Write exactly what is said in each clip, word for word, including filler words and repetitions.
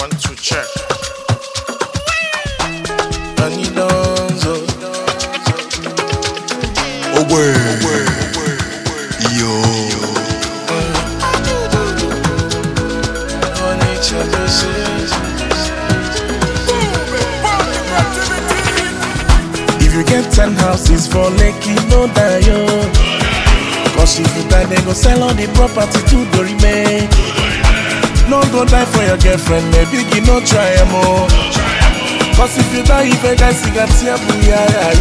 One, two, check. Danny Donzo. Oh, way. Yo. If you get ten houses for Lekki, no die yo. Cause if you die, they go sell all the property to the remain. No go die for your girlfriend, maybe you no try more. Cause if you die, if a guy got yeah, yeah,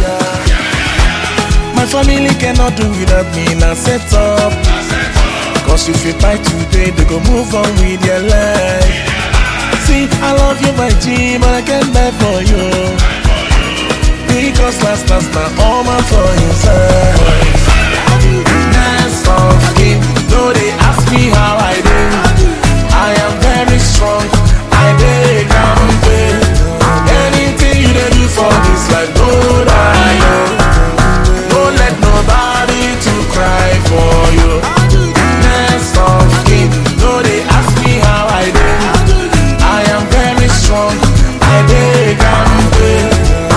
yeah. My family cannot do without me, now set up. Cause if you die today, they go move on with their life. See, I love you, my G, but I can't die for you. Because last last now all my for inside. Hands off him, though they ask me how I do. I am very strong, I dey campaign. Anything you dey do for this life, don't I know. Don't let nobody to cry for you. Hands off him, though they ask me how I do. I am very strong, I dey campaign.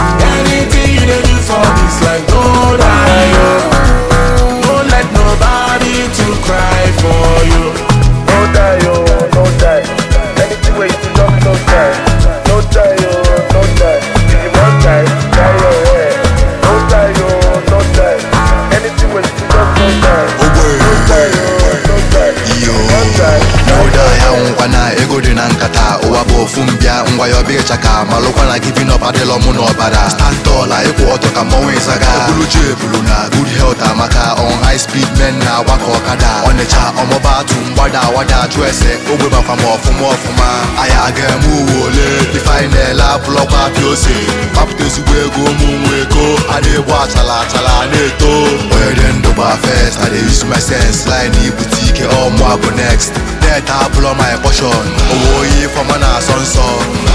For this life, don't die, yo. Don't let nobody to cry for you. Don't die, yo, don't die. Anything where you don't, don't die. Don't die, yo, don't die. If you want die, die your way. Don't die, yo, don't die. Anything where you don't, don't die. Don't die, yo, don't die. Yo. Don't die. No die, I won't wanna ego de nankata. Oabo fumbia, ngwa yo big chaka. Malokwana giving up adelo muno bada. Stand tall, I equal auto kamowe saga. Bulu je bulu na good health amaka. On high speed men na wako kada. On the cha omoba tumbada wada twese. Ogwe ba kwa mofu mofu ma. Aya agemu wole. Define la block up yose. Papte suwe go mumwe ko. Ade wa chala chala neto. Where then do ba first. I use my sense. Line ni boutique or mo go next. That I blow my portion. Oh, yeah, for man, a son son.